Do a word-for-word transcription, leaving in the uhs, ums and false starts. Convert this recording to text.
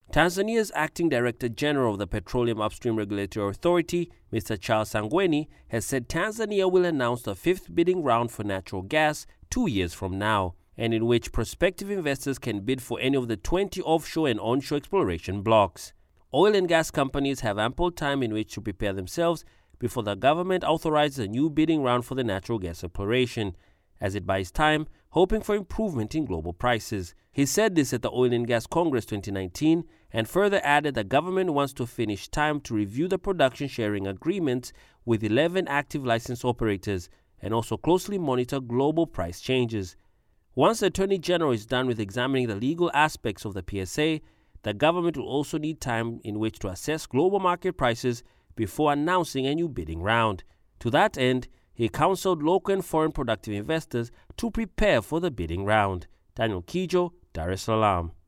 Tanzania's Acting Director General of the Petroleum Upstream Regulatory Authority, Mister Charles Sangweni, has said Tanzania will announce the fifth bidding round for natural gas two years from now, and in which prospective investors can bid for any of the twenty offshore and onshore exploration blocks. Oil and gas companies have ample time in which to prepare themselves before the government authorizes a new bidding round for the natural gas exploration, as it buys time, hoping for improvement in global prices. He said this at the Oil and Gas Congress twenty nineteen and further added the government wants to finish time to review the production sharing agreements with eleven active licensed operators and also closely monitor global price changes. Once the Attorney General is done with examining the legal aspects of the P S A, the government will also need time in which to assess global market prices before announcing a new bidding round. To that end, he counseled local and foreign productive investors to prepare for the bidding round. Daniel Kijo, Dar es Salaam.